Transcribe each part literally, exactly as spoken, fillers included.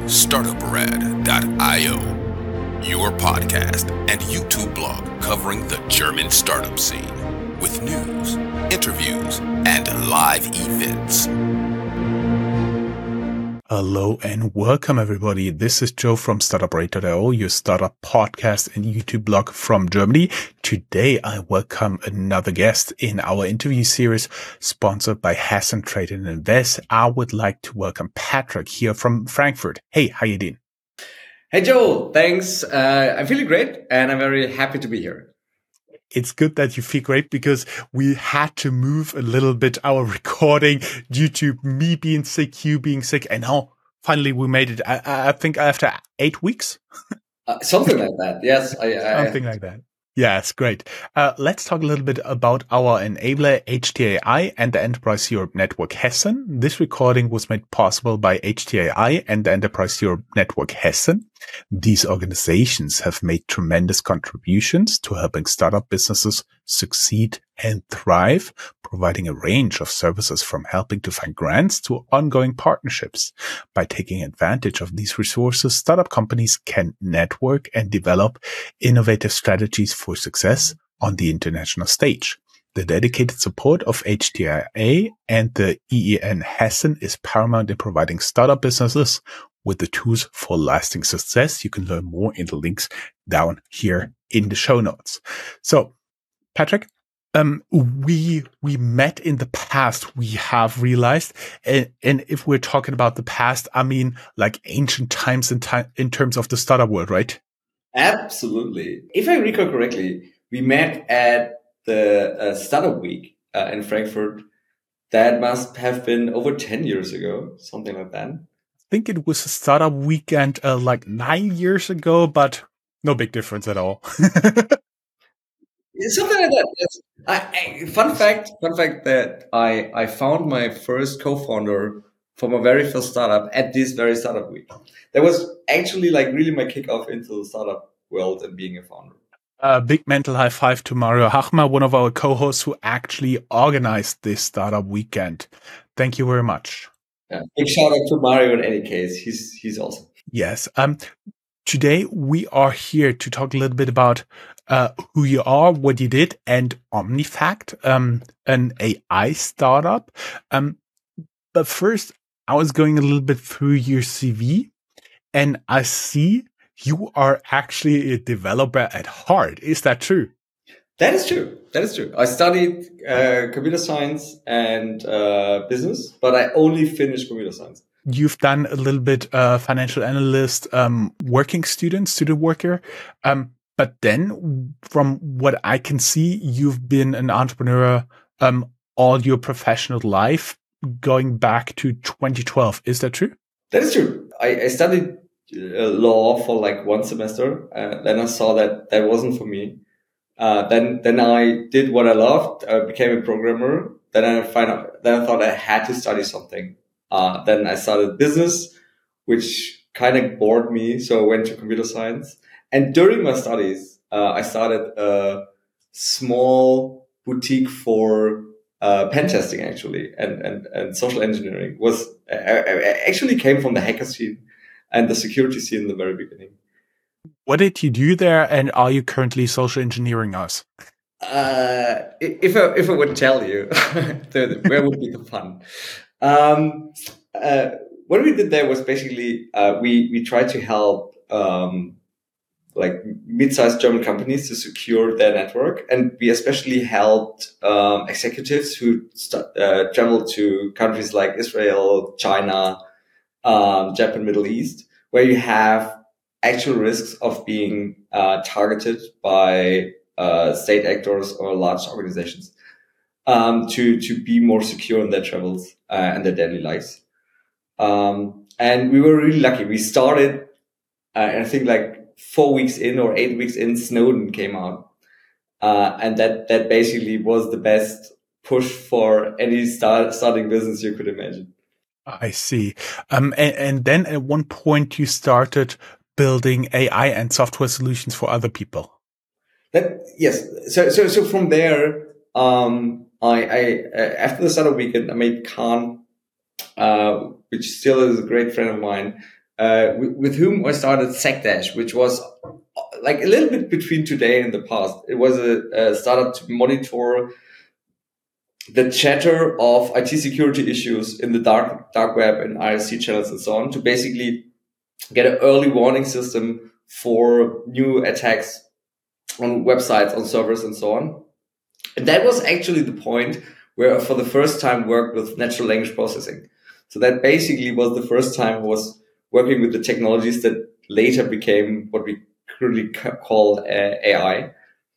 startup rad dot io, your podcast and YouTube blog covering the German startup scene with news, interviews, and live events. Hello and welcome everybody. This is Joe from startup rad dot io, your startup podcast and YouTube blog from Germany. Today I welcome another guest in our interview series sponsored by Hessen Trade and Invest. I would like to welcome Patrick here from Frankfurt. Hey, how you doing? Hey Joe, thanks. Uh, I'm feeling great and I'm very happy to be here. It's good that you feel great because we had to move a little bit our recording due to me being sick, you being sick, and now finally we made it. I, I think after eight weeks. Uh, something like that. Yes. I, I, something like that. Yes, great. Uh, let's talk a little bit about our enabler H T A I and the Enterprise Europe Network Hessen. This recording was made possible by H T A I and the Enterprise Europe Network Hessen. These organizations have made tremendous contributions to helping startup businesses succeed and thrive, providing a range of services from helping to find grants to ongoing partnerships. By taking advantage of these resources, startup companies can network and develop innovative strategies for success on the international stage. The dedicated support of H T A I and the E E N Hessen is paramount in providing startup businesses with the tools for lasting success. You can learn more in the links down here in the show notes. So, Patrick, um, we we met in the past, we have realized, and, and if we're talking about the past, I mean like ancient times in, time, in terms of the startup world, right? Absolutely. If I recall correctly, we met at the uh, Startup Week uh, in Frankfurt. That must have been over ten years ago, something like that. I think it was a startup weekend uh, like nine years ago, but no big difference at all. Something like that. Yes. I, I, fun fact, fun fact that I, I found my first co-founder for my very first startup at this very startup week. That was actually like really my kickoff into the startup world and being a founder. Uh, big mental high five to Mario Hachmer, one of our co-hosts who actually organized this startup weekend. Thank you very much. Yeah, big shout out to Mario in any case. He's he's awesome. Yes. Um, today we are here to talk a little bit about uh, who you are, what you did, and OmniFact, um, an A I startup. Um, but first, I was going a little bit through your C V, and I see you are actually a developer at heart. Is that true? That is true. That is true. I studied uh, computer science and uh, business, but I only finished computer science. You've done a little bit uh, financial analyst, um, working student, student worker. Um, but then from what I can see, you've been an entrepreneur um, all your professional life going back to twenty twelve. Is that true? That is true. I, I studied uh, law for like one semester. Uh, then I saw that that wasn't for me. Uh, then, then I did what I loved. I became a programmer. Then I find out, then I thought I had to study something. Uh, then I started business, which kind of bored me. So I went to computer science. And during my studies, uh, I started a small boutique for, uh, pen testing actually. And, and, and social engineering was, I, I actually came from the hacker scene and the security scene in the very beginning. What did you do there, and are you currently social engineering us? Uh, if I if I would tell you, where would be the fun? Um, uh, what we did there was basically uh, we we tried to help um, like mid-sized German companies to secure their network, and we especially helped um, executives who st- uh, traveled to countries like Israel, China, um, Japan, Middle East, where you have actual risks of being uh, targeted by uh, state actors or large organizations um, to to be more secure in their travels uh, and their daily lives. Um, and we were really lucky. We started, uh, and I think like four weeks in or eight weeks in, Snowden came out, uh, and that that basically was the best push for any start, starting business you could imagine. I see. Um, and, and then at one point you started building A I and software solutions for other people. That, yes. So, so, so from there, um, I, I, uh, after the startup weekend, I made Khan, uh, which still is a great friend of mine. uh, with, with whom I started SecDash, which was like a little bit between today and the past. It was a, a startup to monitor the chatter of I T security issues in the dark dark web and I R C channels and so on, to basically get an early warning system for new attacks on websites, on servers, and so on. And that was actually the point where I, for the first time, worked with natural language processing. So that basically was the first time I was working with the technologies that later became what we currently call uh, A I.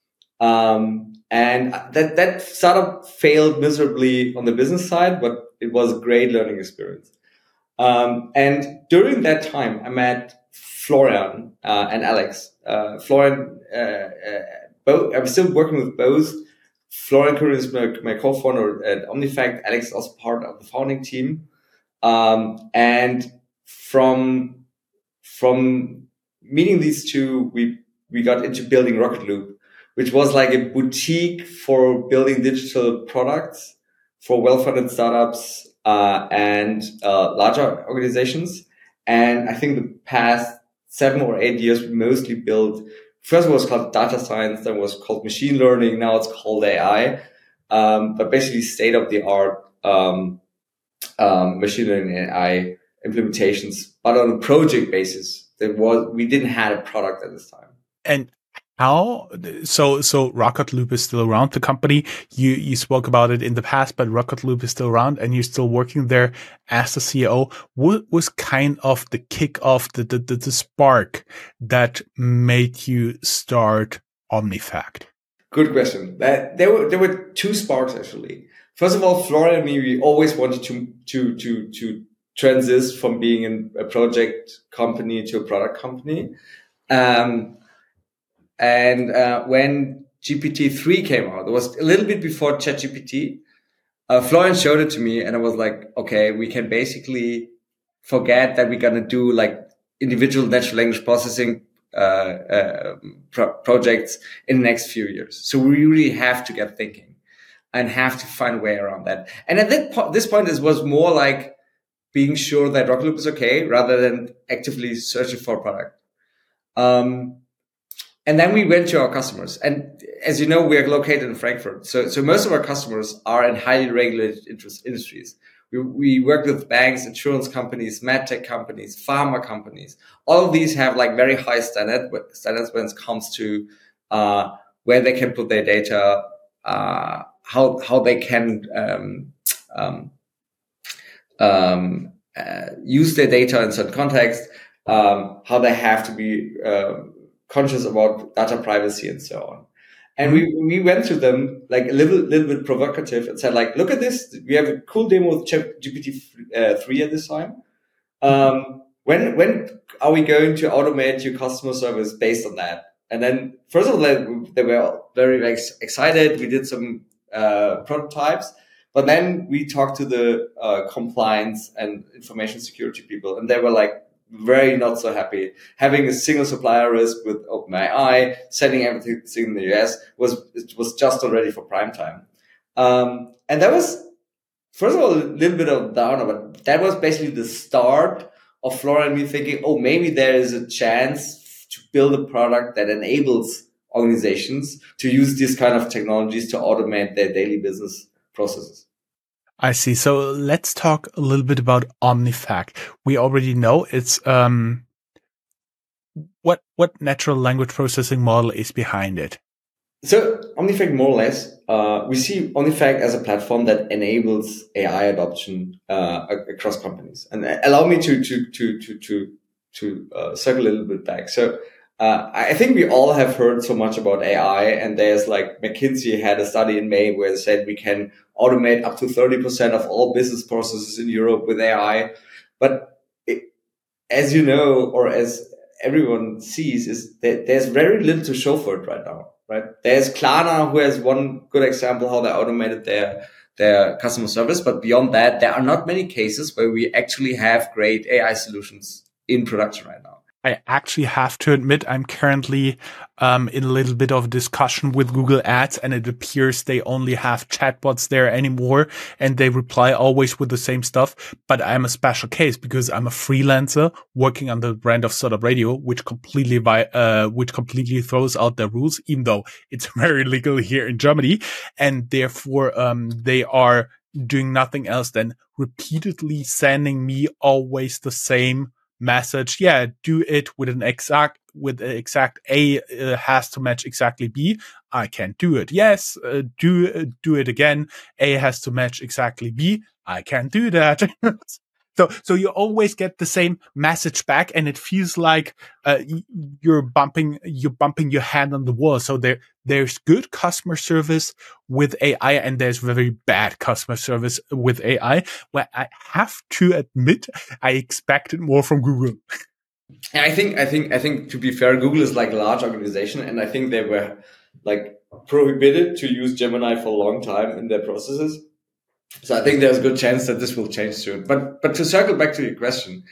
Um, and that, that startup failed miserably on the business side, but it was a great learning experience. Um, and during that time, I met Florian uh, and Alex. Uh, Florian, uh, uh, both, I'm still working with both. Florian currently is my, my co-founder at OmniFact. Alex is also part of the founding team. Um, and from, from meeting these two, we, we got into building Rocket Loop, which was like a boutique for building digital products for well-funded startups uh, and uh, larger organizations. And I think the past seven or eight years, we mostly built, first it was called data science, then it was called machine learning, now it's called A I, um, but basically state-of-the-art um, um, machine learning and A I implementations, but on a project basis. There was, we didn't have a product at this time. And how, so, so Rocket Loop is still around, the company. You, you spoke about it in the past, but Rocket Loop is still around and you're still working there as the C E O. What was kind of the kickoff, the, the, the, the spark that made you start OmniFact? Good question. That, there were, there were two sparks actually. First of all, Florian and me, we always wanted to, to, to, to transit from being in a project company to a product company. Um, And uh, when G P T three came out, it was a little bit before ChatGPT. Uh, Florian showed it to me, and I was like, okay, we can basically forget that we're going to do like individual natural language processing uh, uh, pro- projects in the next few years. So we really have to get thinking and have to find a way around that. And at that po- this point, it was more like being sure that Rocket Loop is okay rather than actively searching for a product. Um, And then we went to our customers. And as you know, we are located in Frankfurt. So, so most of our customers are in highly regulated interest industries. We, we work with banks, insurance companies, medtech companies, pharma companies. All of these have like very high standard, standards when it comes to uh, where they can put their data, uh, how, how they can um, um, um, uh, use their data in certain context, um, how they have to be uh, conscious about data privacy and so on. And we, we went to them like a little, little bit provocative and said like, look at this. We have a cool demo with G P T three at this time. Um, when, when are we going to automate your customer service based on that? And then first of all, they were very excited. We did some, uh, prototypes, but then we talked to the, uh, compliance and information security people, and they were like, very not so happy. Having a single supplier risk with OpenAI, sending everything in the U S was, it was just already for prime time. Um, and that was, first of all, a little bit of downer, but that was basically the start of Florian and me thinking, oh, maybe there is a chance to build a product that enables organizations to use these kind of technologies to automate their daily business processes. I see. So let's talk a little bit about OmniFact. We already know it's um, what what natural language processing model is behind it. So OmniFact, more or less, uh, we see OmniFact as a platform that enables A I adoption uh, across companies. And allow me to to to to to to uh, circle a little bit back. So uh, I think we all have heard so much about A I, and there's like McKinsey had a study in May where it said we can automate up to thirty percent of all business processes in Europe with A I. But it, as you know, or as everyone sees, is that there's very little to show for it right now, right? There's Klarna, who has one good example how they automated their, their customer service. But beyond that, there are not many cases where we actually have great A I solutions in production right now. I actually have to admit I'm currently um, in a little bit of a discussion with Google Ads, and it appears they only have chatbots there anymore, and they reply always with the same stuff. But I'm a special case because I'm a freelancer working on the brand of Startup Radio, which completely vi- uh, which completely throws out their rules, even though it's very legal here in Germany, and therefore um, they are doing nothing else than repeatedly sending me always the same message. Yeah, do it with an exact with an exact A uh, has to match exactly B. I can't do it. Yes, uh, do uh, do it again. A has to match exactly B. I can't do that. So, so you always get the same message back, and it feels like uh, you're bumping, you're bumping your hand on the wall. So there, there's good customer service with A I, and there's very bad customer service with A I. Where I have to admit, I expected more from Google. And I think, I think, I think to be fair, Google is like a large organization, and I think they were like prohibited to use Gemini for a long time in their processes. So I think there's a good chance that this will change soon. But but to circle back to your question,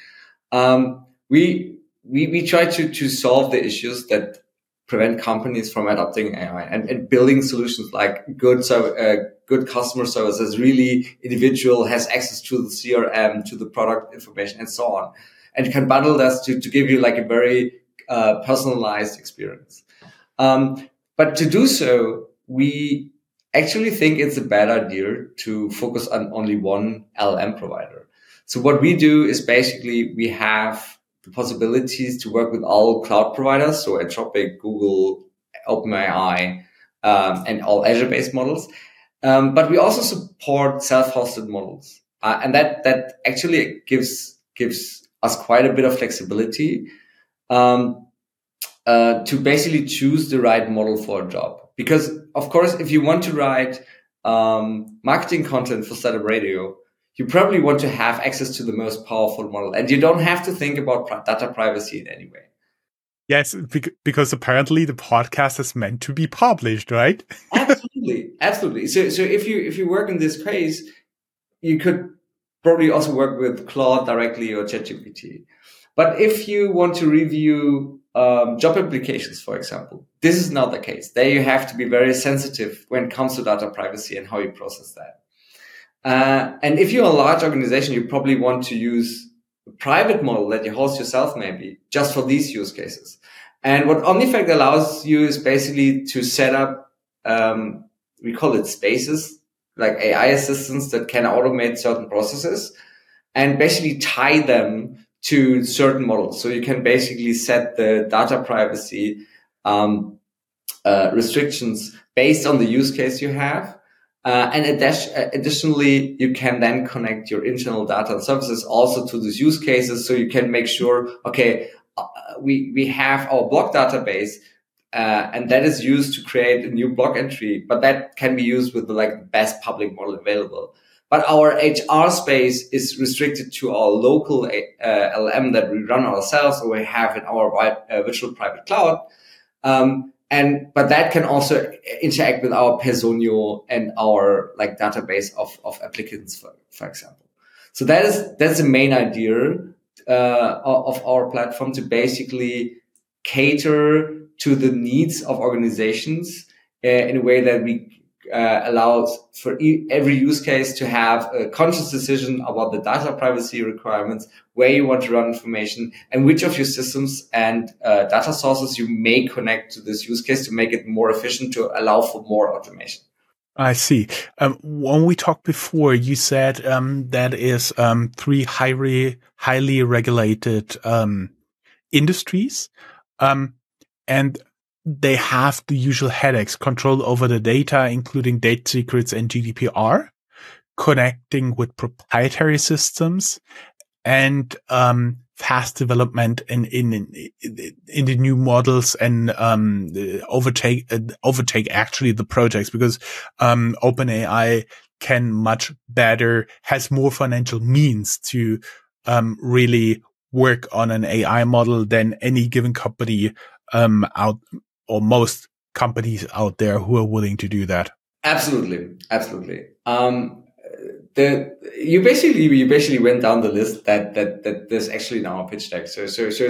um, we we we try to to solve the issues that prevent companies from adopting A I and, and building solutions like good uh, good customer services, really individual, has access to the C R M, to the product information, and so on, and can bundle that to to give you like a very uh, personalized experience. Um, but to do so, we actually think it's a bad idea to focus on only one L L M provider. So what we do is basically we have the possibilities to work with all cloud providers, so Anthropic, Google, OpenAI, um, and all Azure-based models. Um, but we also support self-hosted models, uh, and that that actually gives gives us quite a bit of flexibility um, uh, to basically choose the right model for a job. Because, of course, if you want to write um, marketing content for Startup Radio, you probably want to have access to the most powerful model. And you don't have to think about data privacy in any way. Yes, because apparently the podcast is meant to be published, right? Absolutely. Absolutely. So so if you if you work in this space, you could probably also work with Claude directly or ChatGPT. But if you want to review Um, job applications, for example, this is not the case. There you have to be very sensitive when it comes to data privacy and how you process that. Uh, and if you're a large organization, you probably want to use a private model that you host yourself, maybe just for these use cases. And what OmniFact allows you is basically to set up, um, we call it spaces, like A I assistants that can automate certain processes and basically tie them to certain models. So you can basically set the data privacy um, uh, restrictions based on the use case you have. Uh, and ad- additionally, you can then connect your internal data and services also to these use cases. So you can make sure, okay, uh, we, we have our blog database, uh, and that is used to create a new blog entry, but that can be used with the like best public model available. But our H R space is restricted to our local uh, L L M that we run ourselves or we have in our uh, virtual private cloud. Um, and, but that can also interact with our Personio and our like database of, of applicants, for, for example. So that is, that's the main idea, uh, of our platform, to basically cater to the needs of organizations uh, in a way that we Uh, allows for e- every use case to have a conscious decision about the data privacy requirements, where you want to run information, and which of your systems and uh, data sources you may connect to this use case to make it more efficient, to allow for more automation. I see. Um, when we talked before, you said um, that is um, three highly highly regulated um, industries, um, and they have the usual headaches: control over the data, including data secrets and G D P R, connecting with proprietary systems, and um, fast development in in in, in the new models, and um, overtake uh, overtake actually the projects, because um, OpenAI can much better, has more financial means to um, really work on an A I model than any given company um, out. Or most companies out there who are willing to do that. Absolutely, absolutely. Um, the you basically you basically went down the list that that that there's actually in our pitch deck. So so so it's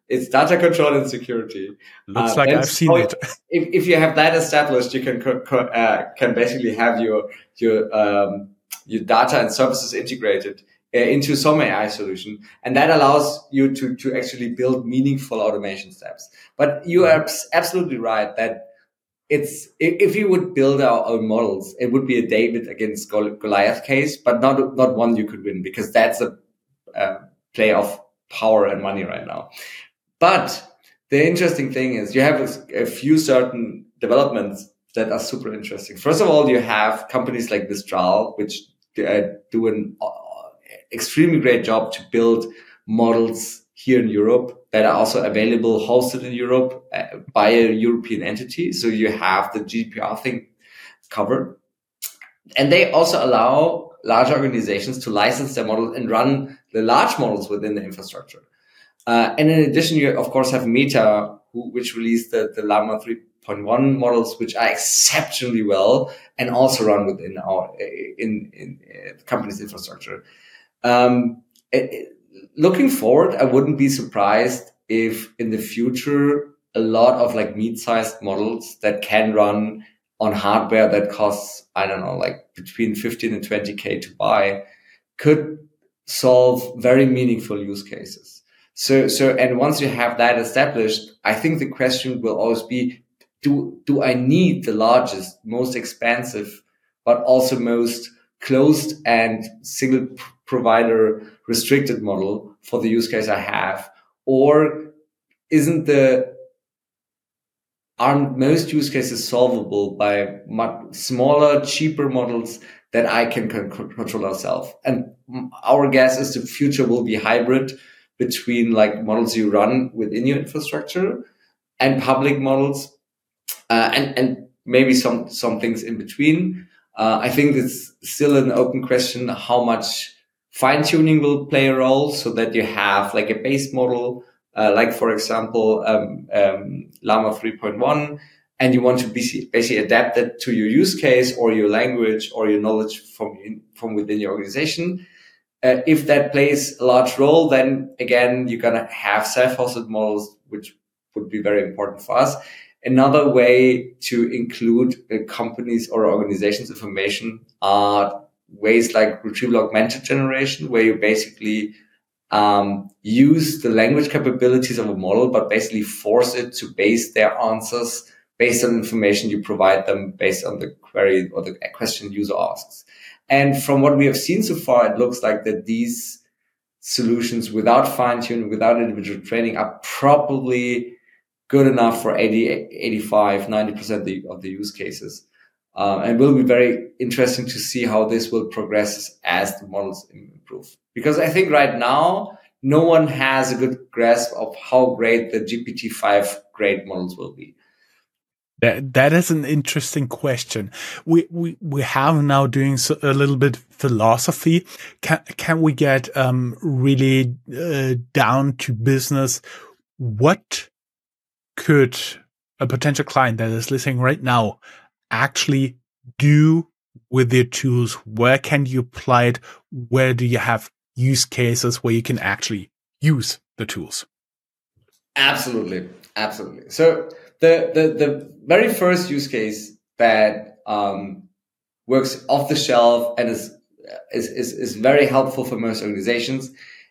It's data control and security. Looks uh, like I've seen so it. If, if you have that established, you can uh, can basically have your your um, your data and services integrated uh, into some A I solution, and that allows you to to actually build meaningful automation steps. But you are absolutely right that it's if we would build our own models, it would be a David against Goliath case, but not not one you could win, because that's a uh, play of power and money right now. But the interesting thing is you have a, a few certain developments that are super interesting. First of all, you have companies like Mistral, which uh, do an uh, extremely great job to build models here in Europe that are also available, hosted in Europe uh, by a European entity. So you have the G D P R thing covered. And they also allow large organizations to license their models and run the large models within the infrastructure. Uh, and in addition, you of course have Meta, who, which released the, the Llama three point one models, which are exceptionally well and also run within our in, in uh, the company's infrastructure. Um, it, it, looking forward, I wouldn't be surprised if in the future a lot of like mid-sized models that can run on hardware that costs, I don't know, like between fifteen and twenty K to buy, could solve very meaningful use cases. So, so, and once you have that established, I think the question will always be, do, do I need the largest, most expansive, but also most closed and single p- provider restricted model for the use case I have? Or isn't the, aren't most use cases solvable by much smaller, cheaper models that I can con- control myself? And our guess is the future will be hybrid between like models you run within your infrastructure and public models, uh, and, and maybe some, some things in between. Uh, I think it's still an open question how much fine tuning will play a role, so that you have like a base model, uh, like for example, um, um, Llama three point one, and you want to be, basically adapt it to your use case or your language or your knowledge from, from within your organization. Uh, if that plays a large role, then again, you're going to have self-hosted models, which would be very important for us. Another way to include uh, companies or organizations' information are ways like retrieval augmented generation, where you basically um, use the language capabilities of a model, but basically force it to base their answers based on information you provide them based on the query or the question user asks. And from what we have seen so far, it looks like that these solutions without fine-tuning, without individual training, are probably good enough for eighty, eighty-five, ninety percent of the, of the use cases. Um, and it will be very interesting to see how this will progress as the models improve. Because I think right now, no one has a good grasp of how great the G P T five grade models will be. That that is an interesting question. We we we have now doing so, a little bit philosophy. Can can we get um really uh, down to business? What could a potential client that is listening right now actually do with their tools? Where can you apply it? Where do you have use cases where you can actually use the tools? Absolutely, absolutely. So the the the very first use case that um, works off the shelf and is, is is is very helpful for most organizations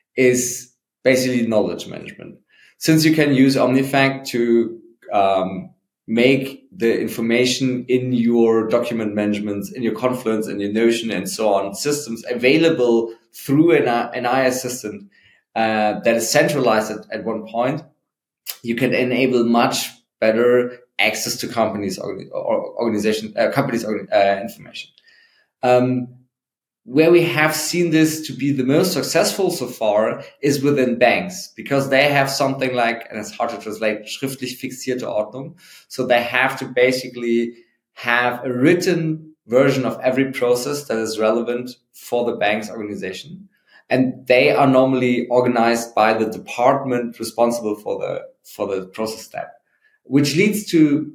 is basically knowledge management. Since you can use Omnifact to um, make the information in your document management, in your Confluence, in your Notion, and so on systems available through an, an A I assistant uh, that is centralized at, at one point, you can enable much better access to companies or organization, uh, companies uh, information. Um, where we have seen this to be the most successful so far is within banks, because they have something like, and it's hard to translate, schriftlich fixierte Ordnung. So they have to basically have a written version of every process that is relevant for the bank's organization. And they are normally organized by the department responsible for the, for the process step, which leads to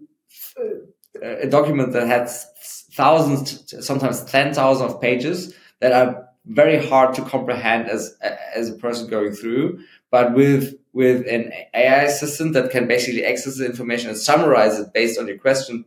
a document that has thousands, sometimes ten thousand of pages that are very hard to comprehend as as a person going through. But with with an A I assistant that can basically access the information and summarize it based on your question,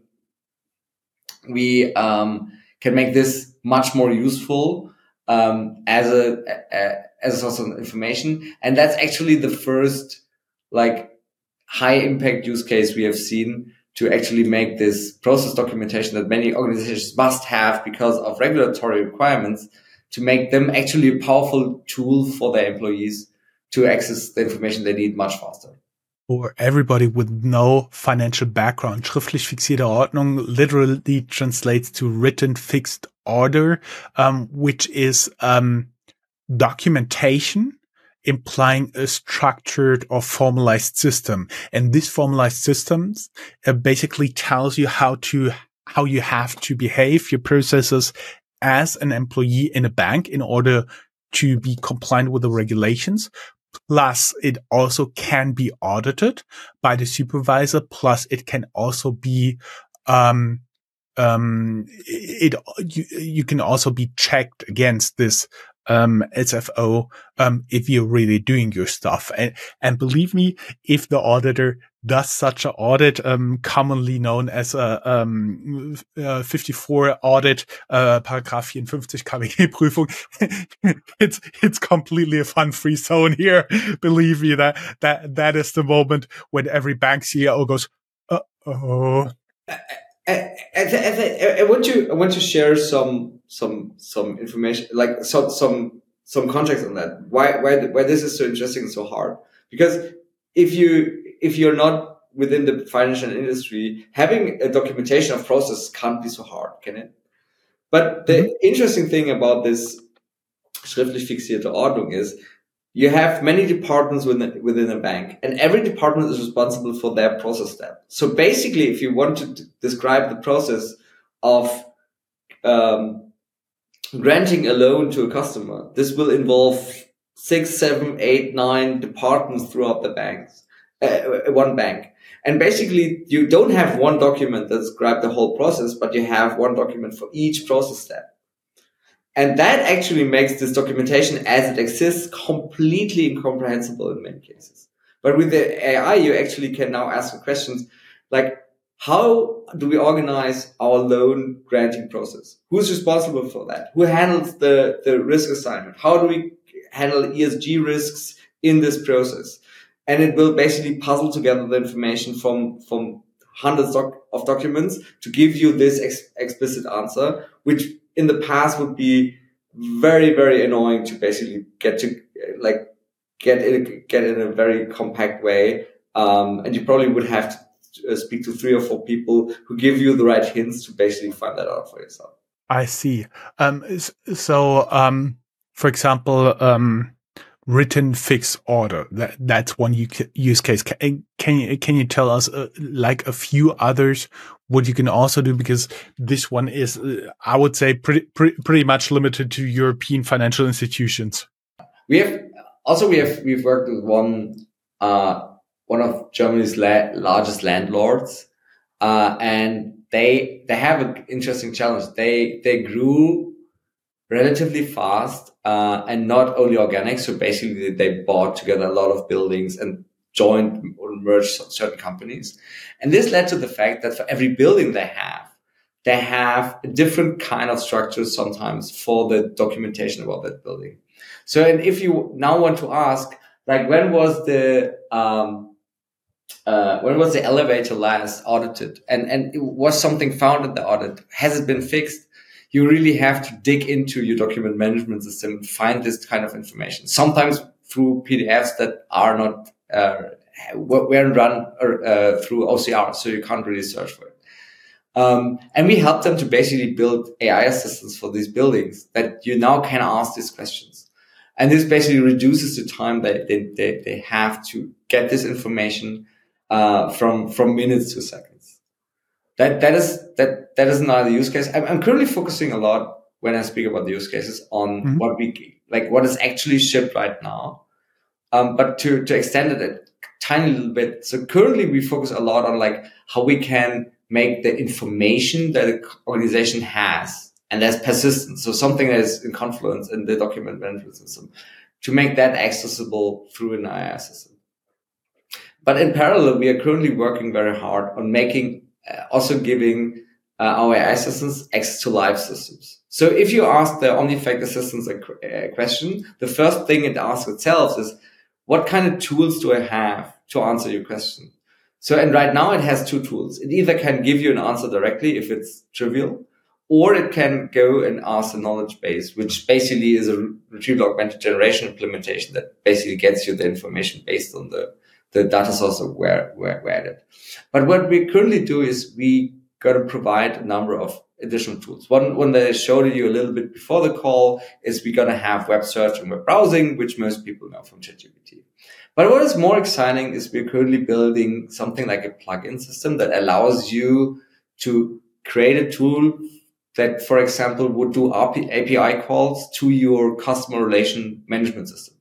we um, can make this much more useful um, as a, a as a source of information. And that's actually the first like high impact use case we have seen to actually make this process documentation that many organizations must have because of regulatory requirements, to make them actually a powerful tool for their employees to access the information they need much faster. For everybody with no financial background, schriftlich fixierte Ordnung literally translates to written fixed order, um, which is um, documentation implying a structured or formalized system. And this formalized systems uh, basically tells you how to, how you have to behave, your processes as an employee in a bank in order to be compliant with the regulations. Plus, it also can be audited by the supervisor. Plus, it can also be, um, um, it, you, you can also be checked against this um S F O um if you're really doing your stuff. And and believe me, if the auditor does such an audit, um commonly known as a um uh, fifty-four audit, uh paragraph fifty-four K W G Prüfung, it's it's completely a fun-free zone here. Believe me, that that that is the moment when every bank C E O goes, uh-oh. I, I, I, I want to I want to share some some some information, like some some some context on that. Why why why this is so interesting and so hard? Because if you if you're not within the financial industry, having a documentation of process can't be so hard, can it? But the mm-hmm. interesting thing about this schriftlich fixierte Ordnung is you have many departments within, within a bank, and every department is responsible for their process step. So basically, if you want to d- describe the process of um, granting a loan to a customer, this will involve six, seven, eight, nine departments throughout the banks, uh, one bank. And basically, you don't have one document that describes the whole process, but you have one document for each process step. And that actually makes this documentation as it exists completely incomprehensible in many cases. But with the A I, you actually can now ask the questions like, how do we organize our loan granting process? Who's responsible for that? Who handles the, the risk assignment? How do we handle E S G risks in this process? And it will basically puzzle together the information from, from hundreds of documents to give you this ex- explicit answer, which in the past would be very, very annoying to basically get to like get in, get in a very compact way. Um, and you probably would have to uh, speak to three or four people who give you the right hints to basically find that out for yourself. I see. Um, so, um, for example, um, written fixed order, that, that's one use case. Can, can you, can you tell us uh, like a few others what you can also do? Because this one is, uh, I would say, pretty, pretty, pretty much limited to European financial institutions. We have also, we have, we've worked with one, uh, one of Germany's la- largest landlords, uh, and they, they have an interesting challenge. They, they grew relatively fast, uh, and not only organic. So basically they bought together a lot of buildings and joined or merged certain companies. And this led to the fact that for every building they have, they have a different kind of structure sometimes for the documentation about that building. So, and if you now want to ask, like, when was the, um, uh, when was the elevator last audited? And, and was something found in the audit? Has it been fixed? You really have to dig into your document management system and find this kind of information. Sometimes through P D Fs that are not, uh, weren't run uh, through O C R, so you can't really search for it. Um, and we help them to basically build A I assistants for these buildings that you now can ask these questions. And this basically reduces the time that they, they, they have to get this information, uh, from, from minutes to seconds. That, that is, that, that is another use case. I'm, I'm currently focusing a lot when I speak about the use cases on mm-hmm. what we, like what is actually shipped right now. Um, but to, to extend it a tiny little bit. So currently we focus a lot on like how we can make the information that an organization has and there's persistence. So something that is in Confluence in the document management system, to make that accessible through an A I system. But in parallel, we are currently working very hard on making, uh, also giving uh, our A I systems access to live systems. So if you ask the OmniFact assistants a, a question, the first thing it asks itself is, what kind of tools do I have to answer your question? So, and right now it has two tools. It either can give you an answer directly if it's trivial, or it can go and ask a knowledge base, which basically is a retrieval augmented generation implementation that basically gets you the information based on the, the data source of where, where, where it. But what we currently do is we got to provide a number of additional tools. One, one that I showed you a little bit before the call is we're going to have web search and web browsing, which most people know from ChatGPT. But what is more exciting is we're currently building something like a plugin system that allows you to create a tool that, for example, would do A P I calls to your customer relation management system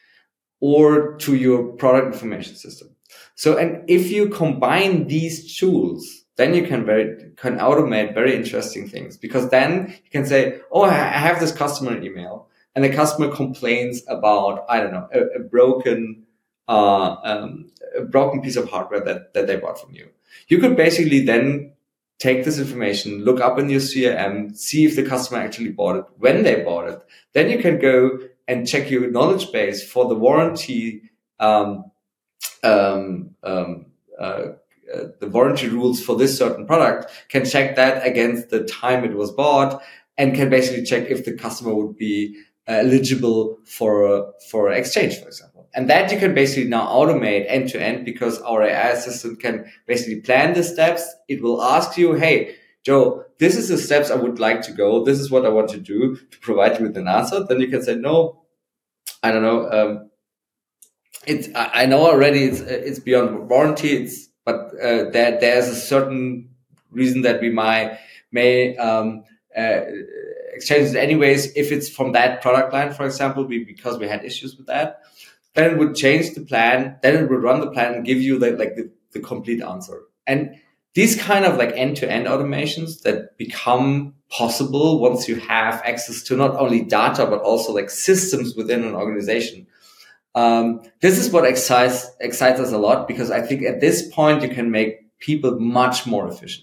or to your product information system. So, and if you combine these tools, then you can very, can automate very interesting things, because then you can say, oh, I have this customer email, and the customer complains about, I don't know, a, a broken, uh, um, a broken piece of hardware that, that they bought from you. You could basically then take this information, look up in your C R M, see if the customer actually bought it, when they bought it. Then you can go and check your knowledge base for the warranty, um, um, um, uh, Uh, the warranty rules for this certain product, can check that against the time it was bought, and can basically check if the customer would be uh, eligible for a, for exchange, for example. And that you can basically now automate end to end, because our A I assistant can basically plan the steps. It will ask you, hey, Joe, this is the steps I would like to go. This is what I want to do to provide you with an answer. Then you can say, no, I don't know. Um, it's, I, I know already it's, it's beyond warranty. It's, But uh, there, there's a certain reason that we might may um, uh, exchange it anyways. If it's from that product line, for example, we, because we had issues with that, then it would change the plan. Then it would run the plan and give you the, like the, the complete answer. And these kind of like end-to-end automations that become possible once you have access to not only data but also like systems within an organization. Um, this is what excites, excites us a lot, because I think at this point you can make people much more efficient.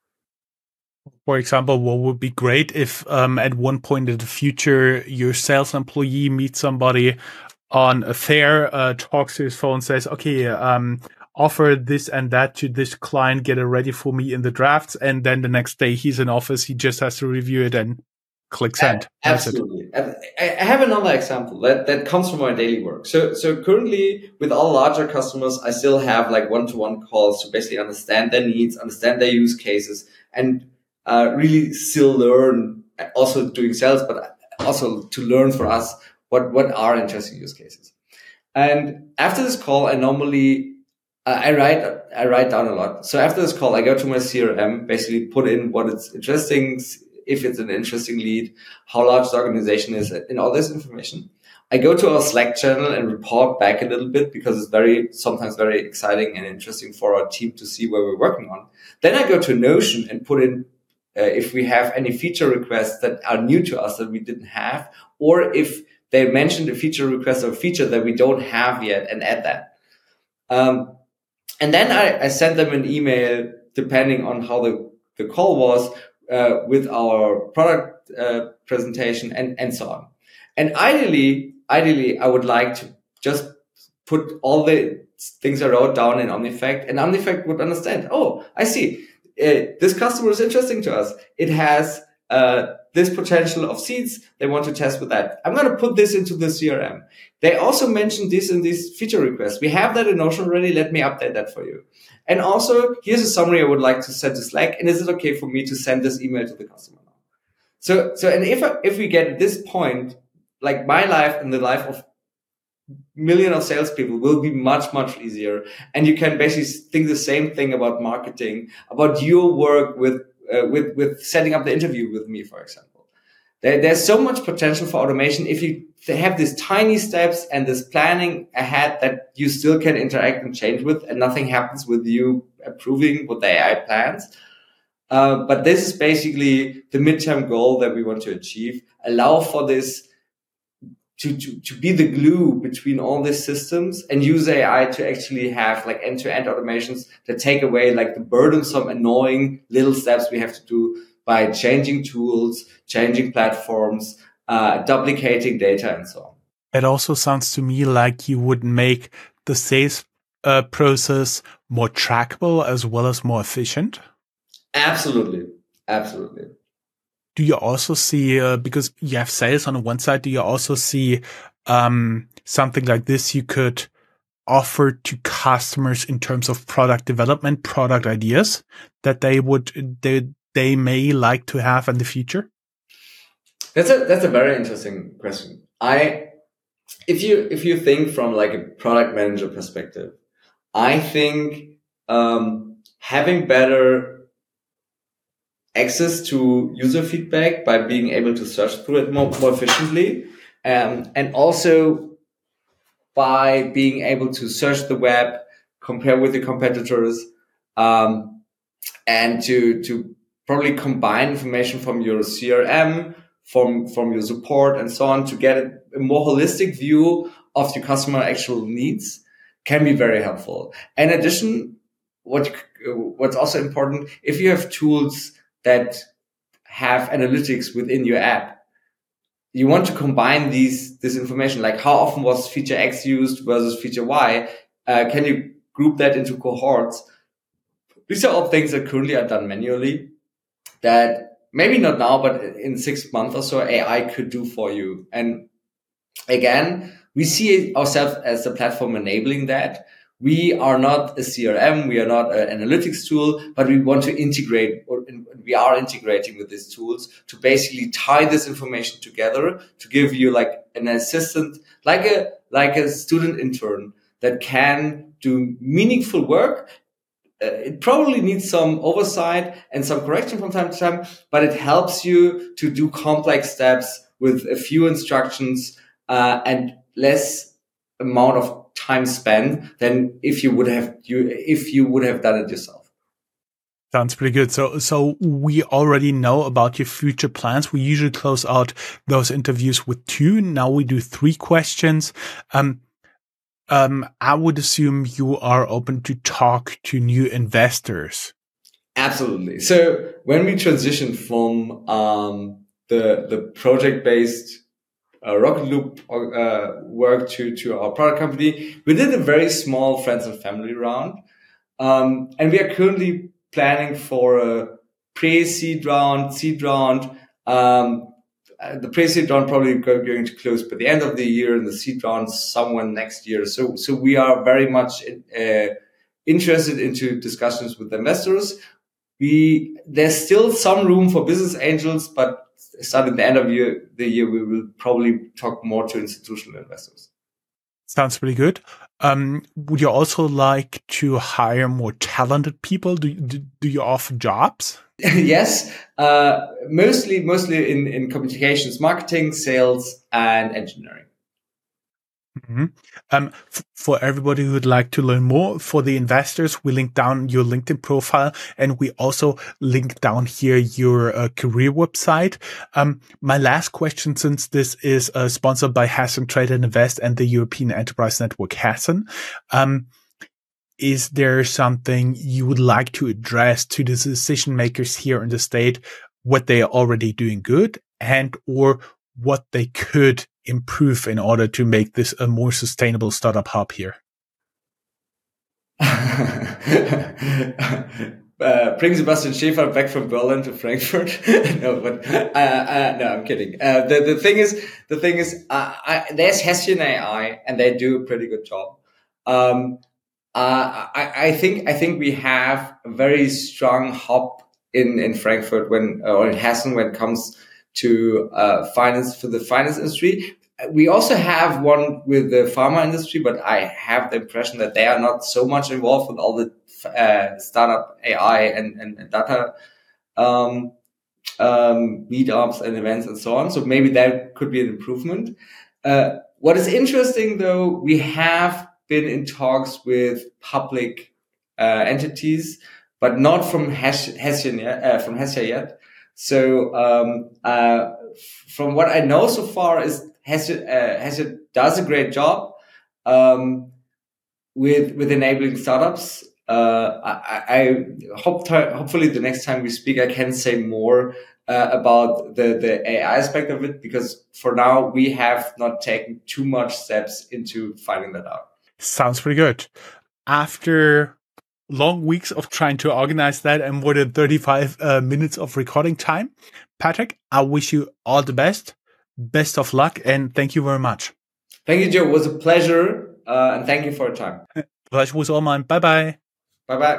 For example, what would be great if um, at one point in the future your sales employee meets somebody on a fair, uh, talks to his phone, says, okay, um, offer this and that to this client, get it ready for me in the drafts. And then the next day he's in office, he just has to review it and click send. Absolutely. I have another example that, that comes from my daily work. So, so currently with all larger customers, I still have like one-to-one calls to basically understand their needs, understand their use cases, and uh, really still learn, also doing sales, but also to learn for us what, what are interesting use cases. And after this call, I normally, uh, I write, I write down a lot. So after this call, I go to my C R M, basically put in what is interesting, if it's an interesting lead, how large the organization is, and all this information. I go to our Slack channel and report back a little bit, because it's very, sometimes very exciting and interesting for our team to see where we're working on. Then I go to Notion and put in uh, if we have any feature requests that are new to us that we didn't have, or if they mentioned a feature request or feature that we don't have yet, and add that. Um, and then I, I send them an email, depending on how the, the call was, Uh, with our product uh, presentation and, and so on. And ideally, ideally, I would like to just put all the things I wrote down in OmniFact, and OmniFact would understand, oh, I see, uh, this customer is interesting to us. It has uh, this potential of seats. They want to test with that. I'm going to put this into the C R M. They also mentioned this in these feature requests. We have that in Notion already. Let me update that for you. And also, here's a summary I would like to send to Slack. And is it okay for me to send this email to the customer now? So, so, and if, if we get at this point, like my life and the life of millions of salespeople will be much, much easier. And you can basically think the same thing about marketing, about your work with, uh, with, with setting up the interview with me, for example. There, there's so much potential for automation if you have these tiny steps and this planning ahead that you still can interact and change with, and nothing happens with you approving what the A I plans. Uh, but this is basically the midterm goal that we want to achieve. Allow for this to, to, to be the glue between all these systems, and use A I to actually have like end-to-end automations that take away like the burdensome, annoying little steps we have to do by changing tools, changing platforms, uh, duplicating data, and so on. It also sounds to me like you would make the sales uh, process more trackable as well as more efficient. Absolutely. Absolutely. Do you also see, uh, because you have sales on the one side, do you also see um, something like this you could offer to customers in terms of product development, product ideas that they would, they, they may like to have in the future? That's a, that's a very interesting question. I, if you, if you think from like a product manager perspective, I think, um, having better access to user feedback by being able to search through it more, more efficiently, um, and also by being able to search the web, compare with the competitors, um, and to to probably combine information from your C R M, from from your support, and so on, to get a more holistic view of your customer actual needs, can be very helpful. In addition, what what's also important, if you have tools that have analytics within your app, you want to combine these this information, like how often was feature X used versus feature Y. Uh, can you group that into cohorts? These are all things that currently are done manually, that maybe not now, but in six months or so, A I could do for you. And again, we see ourselves as the platform enabling that. We are not a C R M, we are not an analytics tool, but we want to integrate, or we are integrating with these tools to basically tie this information together to give you like an assistant, like a like a student intern that can do meaningful work. Uh, it probably needs some oversight and some correction from time to time, but it helps you to do complex steps with a few instructions uh, and less amount of time spent than if you would have you if you would have done it yourself. Sounds pretty good. So, so we already know about your future plans. We usually close out those interviews with two. Now we do three questions. Um, um, I would assume you are open to talk to new investors. Absolutely. So when we transitioned from um, the the project based Uh, Rocket Loop uh, work to, to our product company, we did a very small friends and family round. Um, and we are currently planning for a pre-seed round, seed round. Um, the pre-seed round probably going to close by the end of the year, and the seed round somewhere next year. So, so we are very much uh, interested into discussions with investors. We, there's still some room for business angels, but starting the end of year, the year, we will probably talk more to institutional investors. Sounds pretty good. Um, would you also like to hire more talented people? Do do, do you offer jobs? Yes, uh, mostly mostly in, in communications, marketing, sales, and engineering. Mm-hmm. Um, f- for everybody who would like to learn more, for the investors, we link down your LinkedIn profile, and we also link down here your uh, career website. Um, my last question, since this is uh, sponsored by Hessen Trade and Invest and the European Enterprise Network Hessen, um, is there something you would like to address to the decision makers here in the state, what they are already doing good, and or what they could improve in order to make this a more sustainable startup hub here? uh, bring Sebastian Schäfer back from Berlin to Frankfurt. no, but uh, uh, no, I'm kidding. Uh, the the thing is, the thing is, uh, I, there's Hessian A I, and they do a pretty good job. Um, uh, I, I think I think we have a very strong hub in in Frankfurt when or in Hessen when it comes to uh, finance for the finance industry. We also have one with the pharma industry, but I have the impression that they are not so much involved with all the uh, startup A I and, and, and data um, um, meetups and events and so on. So maybe that could be an improvement. Uh, what is interesting, though, we have been in talks with public uh, entities but not from Hessian yet, uh, from Hessia yet. So um, uh, from what I know so far, is Hessia, uh, Hessia does a great job um, with with enabling startups. Uh, I, I hope to, hopefully the next time we speak, I can say more uh, about the the A I aspect of it, because for now we have not taken too much steps into finding that out. Sounds pretty good. After long weeks of trying to organize that and more than thirty-five uh, minutes of recording time, Patrick, I wish you all the best. Best of luck, and thank you very much. Thank you, Joe. It was a pleasure, uh, and thank you for your time. Pleasure was all mine. Bye-bye. Bye-bye.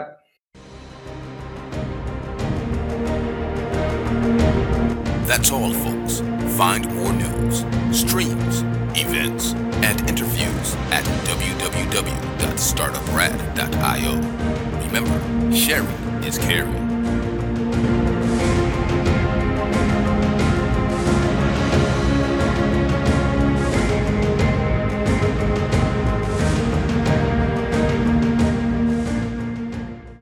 That's all, folks. Find more news, streams, events, and interviews at w w w dot startup rad dot i o. Remember, sharing is caring.